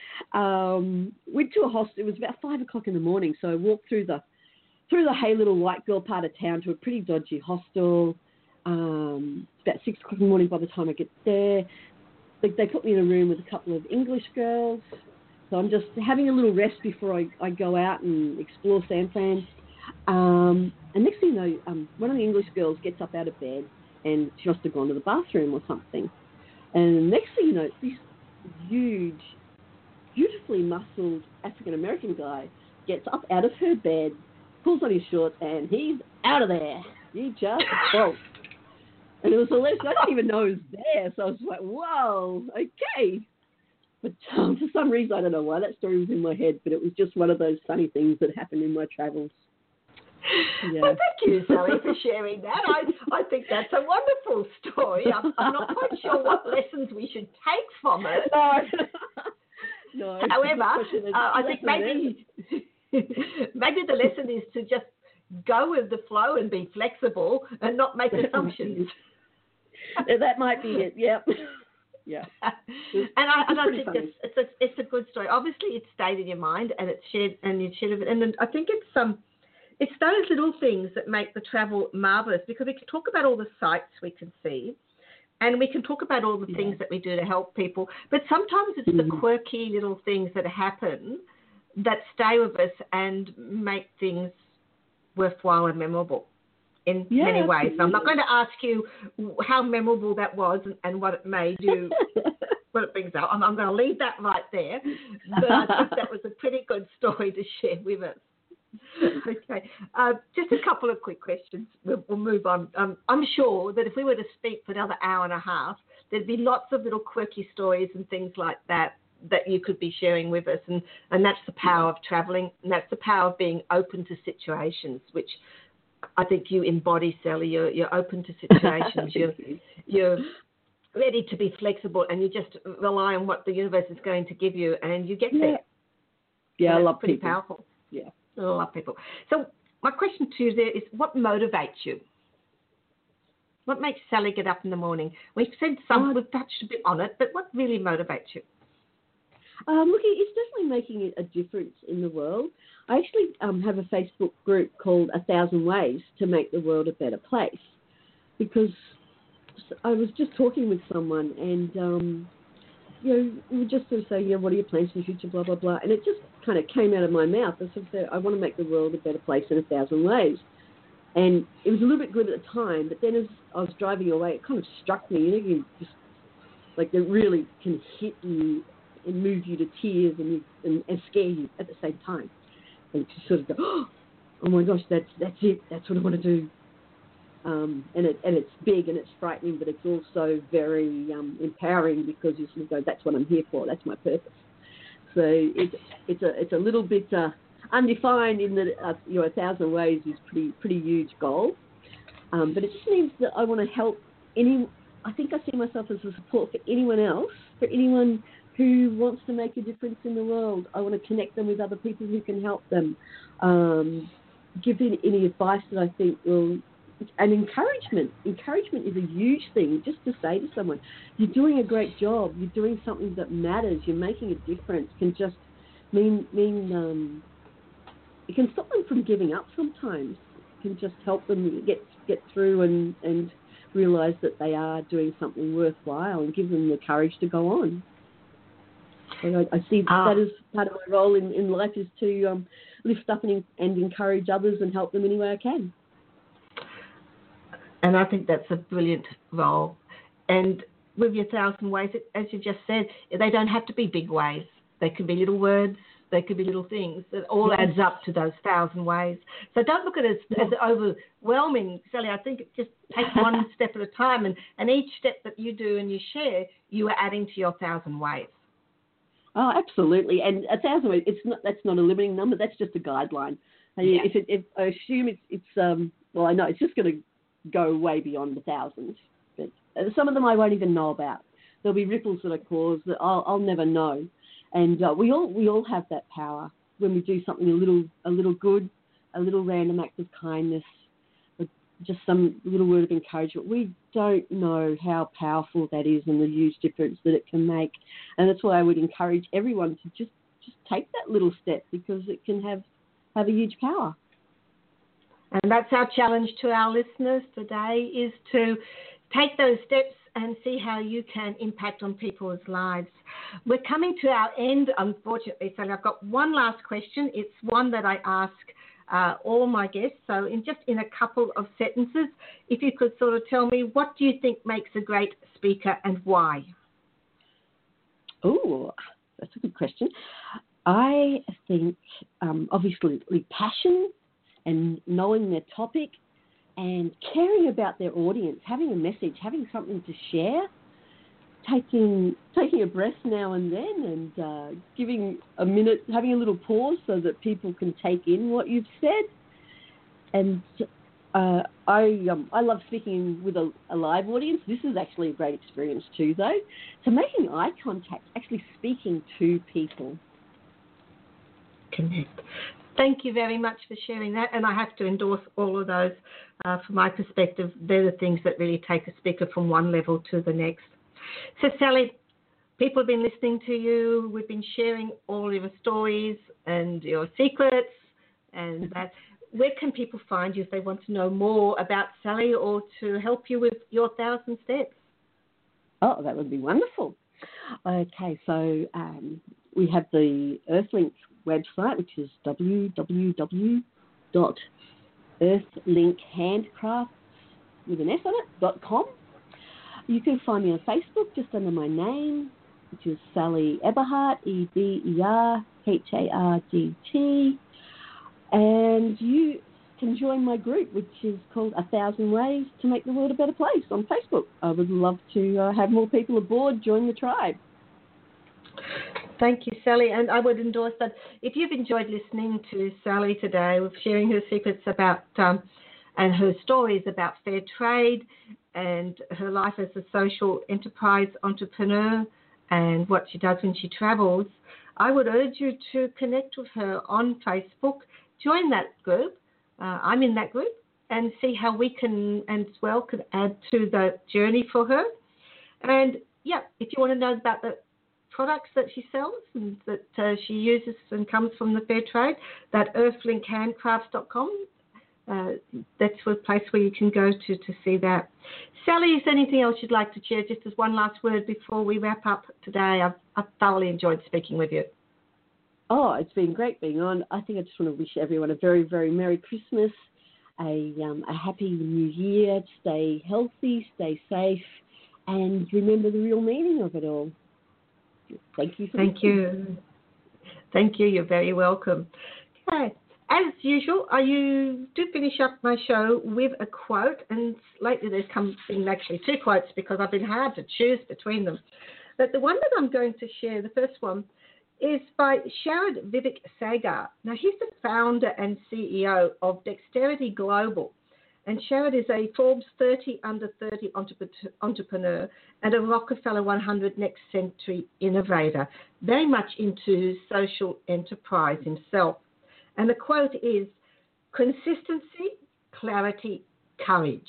Um, went to a hostel. It was about five o'clock in the morning, so I walked through the through the hey little white girl part of town to a pretty dodgy hostel. Um, it's about six o'clock in the morning by the time I get there. They, they put me in a room with a couple of English girls. So I'm just having a little rest before I, I go out and explore San Fran. Um, and next thing you know, um, one of the English girls gets up out of bed and she must have gone to the bathroom or something. And next thing you know, this huge, beautifully muscled African-American guy gets up out of her bed, pulls on his shorts, and he's out of there. He just broke. And it was hilarious. I didn't even know he was there. So I was like, whoa, okay. But um, for some reason, I don't know why that story was in my head, but it was just one of those funny things that happened in my travels. Yeah. Well, thank you, Sally, for sharing that. I, I think that's a wonderful story. I'm, I'm not quite sure what lessons we should take from it. No. no However, uh, I think maybe... Maybe the lesson is to just go with the flow and be flexible and not make assumptions. That might be it. Yep. Yeah. And I, and I think it's, it's a it's a good story. Obviously, it's stayed in your mind and it's shared and you shared it. And then I think it's um it's those little things that make the travel marvelous, because we can talk about all the sights we can see, and we can talk about all the yeah. things that we do to help people. But sometimes it's mm-hmm. the quirky little things that happen that stay with us and make things worthwhile and memorable in yeah, many ways. absolutely. So I'm not going to ask you how memorable that was and, and what it made you, what it brings out. I'm, I'm going to leave that right there. But I think that was a pretty good story to share with us. Okay, uh, just a couple of quick questions. We'll, we'll move on. Um, I'm sure that if we were to speak for another hour and a half, there'd be lots of little quirky stories and things like that that you could be sharing with us, and, and that's the power of travelling, and that's the power of being open to situations, which I think you embody, Sally. You're, you're open to situations. you're, you're ready to be flexible, and you just rely on what the universe is going to give you, and you get yeah. there. Yeah, so I love pretty people. powerful. Yeah, I love people. So my question to you there is, what motivates you? What makes Sally get up in the morning? We've said some, uh, we've touched a bit on it, but what really motivates you? Um, look, it's definitely making a difference in the world. I actually um, have a Facebook group called A Thousand Ways to Make the World a Better Place, because I was just talking with someone and, um, you know, we were just sort of saying, yeah, what are your plans for the future, blah, blah, blah. And it just kind of came out of my mouth. I sort of said, I want to make the world a better place in a thousand ways. And it was a little bit good at the time, but then as I was driving away, it kind of struck me, you know, you just, like, it really can hit you and move you to tears and, you, and, and scare you at the same time. And you sort of go, oh my gosh, that's that's it. That's what I want to do. Um, and it and it's big and it's frightening, but it's also very um, empowering, because you sort of go, that's what I'm here for. That's my purpose. So it's it's a it's a little bit uh, undefined in that uh, you know, a thousand ways is pretty pretty huge goal. Um, but it just means that I want to help any. I think I see myself as a support for anyone else, for anyone who wants to make a difference in the world. I want to connect them with other people who can help them, um, give them any advice that I think will, and encouragement. Encouragement is a huge thing, just to say to someone, you're doing a great job, you're doing something that matters, you're making a difference, can just mean, mean um, it can stop them from giving up sometimes. It can just help them get get through and, and realise that they are doing something worthwhile, and give them the courage to go on. I, I see ah. that as part of my role in, in life, is to um, lift up and, and encourage others and help them any way I can. And I think that's a brilliant role. And with your thousand ways, as you just said, they don't have to be big ways. They could be little words. They could be little things. It all yes. adds up to those thousand ways. So don't look at it as, as overwhelming, Sally. I think it just takes one step at a time. And, and each step that you do and you share, you are adding to your thousand ways. Oh, absolutely. And a thousand ways, it's not, that's not a limiting number. That's just a guideline. Yeah. If, it, if I assume it's, it's um, well, I know it's just going to go way beyond a thousand. But some of them I won't even know about. There'll be ripples that are caused that I'll, I'll never know. And uh, we all we all have that power when we do something a little a little good, a little random act of kindness, or just some little word of encouragement. We don't know how powerful that is and the huge difference that it can make. And that's why I would encourage everyone to just, just take that little step, because it can have, have a huge power. And that's our challenge to our listeners today, is to take those steps and see how you can impact on people's lives. We're coming to our end, unfortunately, so I've got one last question. It's one that I ask uh, all my guests. So in just in a couple of sentences, if you could sort of tell me, what do you think makes a great speaker and why? Oh, that's a good question. I think, um, obviously, passion and knowing their topic and caring about their audience, having a message, having something to share, taking taking a breath now and then, and uh, giving a minute, having a little pause so that people can take in what you've said. And uh, I um, I love speaking with a, a live audience. This is actually a great experience too, though. So making eye contact, actually speaking to people. Connect. Thank you very much for sharing that, and I have to endorse all of those. Uh, from my perspective, they're the things that really take a speaker from one level to the next. So, Sally, people have been listening to you. We've been sharing all your stories and your secrets, and that. Where can people find you if they want to know more about Sally or to help you with your thousand steps? Oh, that would be wonderful. Okay, so um, we have the Earthlink website, which is w w w dot earthlink handcrafts with an S on it dot com. You can find me on Facebook just under my name, which is Sally Eberhardt, E B E R H A R D T. And you can join my group, which is called A Thousand Ways to Make the World a Better Place on Facebook. I would love to uh, have more people aboard, join the tribe. Thank you, Sally, and I would endorse that. If you've enjoyed listening to Sally today, with sharing her secrets about um, and her stories about fair trade and her life as a social enterprise entrepreneur and what she does when she travels, I would urge you to connect with her on Facebook, join that group. Uh, I'm in that group, and see how we can, and as well, can add to the journey for her. And yeah, if you want to know about the products that she sells and that uh, she uses and comes from the fair trade, that earthlink handcrafts dot com. Uh, that's a place where you can go to to see that. Sally, is there anything else you'd like to share, just as one last word before we wrap up today? I've, I've thoroughly enjoyed speaking with you. Oh, it's been great being on. I think I just want to wish everyone a very, very Merry Christmas, a, um, a Happy New Year, stay healthy, stay safe, and remember the real meaning of it all. Thank you. For Thank you. Thank you. You're very welcome. Okay. As usual, I you do finish up my show with a quote, and lately there's come been actually two quotes because I've been hard to choose between them. But the one that I'm going to share, the first one, is by Sharad Vivek Sagar. Now, he's the founder and C E O of Dexterity Global. And Sharad is a Forbes thirty under thirty entrepreneur and a Rockefeller one hundred Next Century innovator, very much into social enterprise himself. And the quote is, consistency, clarity, courage.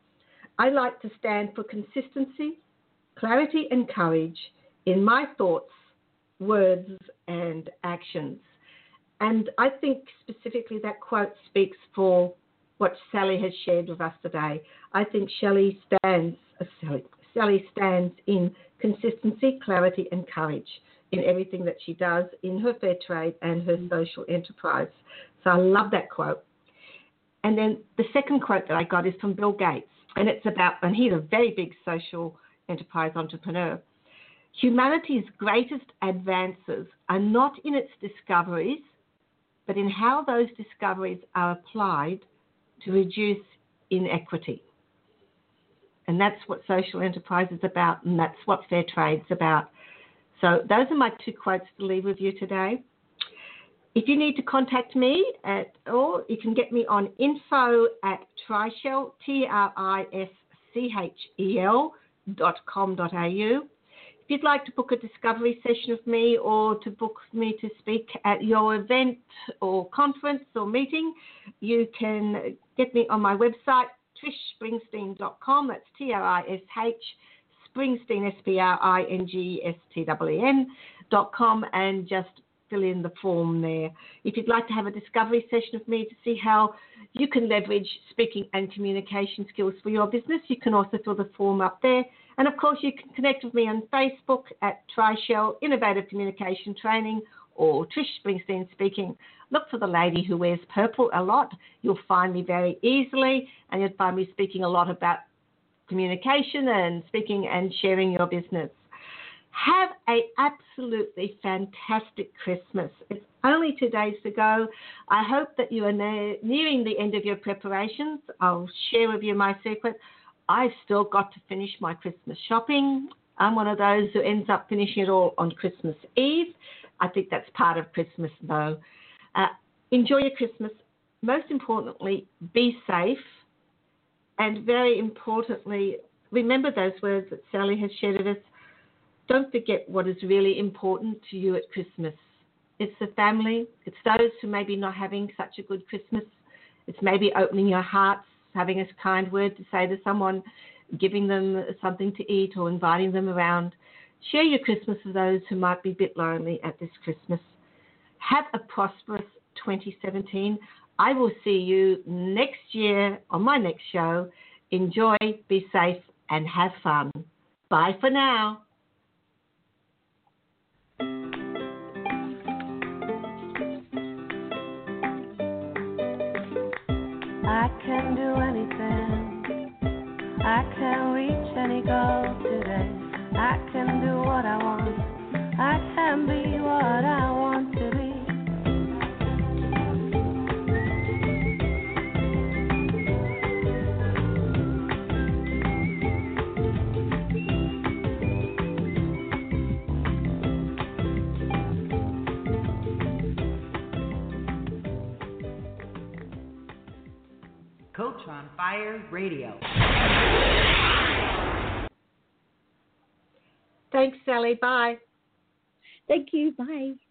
I like to stand for consistency, clarity, and courage in my thoughts, words, and actions. And I think specifically that quote speaks for what Sally has shared with us today. I think Sally stands, uh, Sally, Sally stands in consistency, clarity, and courage in everything that she does in her fair trade and her social enterprise. So I love that quote. And then the second quote that I got is from Bill Gates, and it's about, and he's a very big social enterprise entrepreneur. Humanity's greatest advances are not in its discoveries, but in how those discoveries are applied to reduce inequity. And that's what social enterprise is about, and that's what fair trade's about. So those are my two quotes to leave with you today. If you need to contact me at all, you can get me on info at Trischel, T R I S C H E L dot com dot a u. If you'd like to book a discovery session with me or to book me to speak at your event or conference or meeting, you can get me on my website, trish springsteen dot com. That's T R I S H, Springsteen, S P R I N G S T E E N dot com, and just fill in the form there. If you'd like to have a discovery session with me to see how you can leverage speaking and communication skills for your business, you can also fill the form up there. And of course, you can connect with me on Facebook at TriShell Innovative Communication Training or Trish Springsteen Speaking. Look for the lady who wears purple a lot. You'll find me very easily, and you'll find me speaking a lot about communication and speaking and sharing your business. Have a absolutely fantastic Christmas. It's only two days to go. I hope that you are ne- nearing the end of your preparations. I'll share with you my secret. I've still got to finish my Christmas shopping. I'm one of those who ends up finishing it all on Christmas Eve. I think that's part of Christmas, though. Uh, enjoy your Christmas. Most importantly, be safe. And very importantly, remember those words that Sally has shared with us. Don't forget what is really important to you at Christmas. It's the family. It's those who may be not having such a good Christmas. It's maybe opening your hearts, having a kind word to say to someone, giving them something to eat or inviting them around. Share your Christmas with those who might be a bit lonely at this Christmas. Have a prosperous twenty seventeen. I will see you next year on my next show. Enjoy, be safe, and have fun. Bye for now. I can do anything. I can reach any goal today. I can do what I want. I can be what I want to be. Coach on Fire Radio. Thanks, Sally. Bye. Thank you. Bye.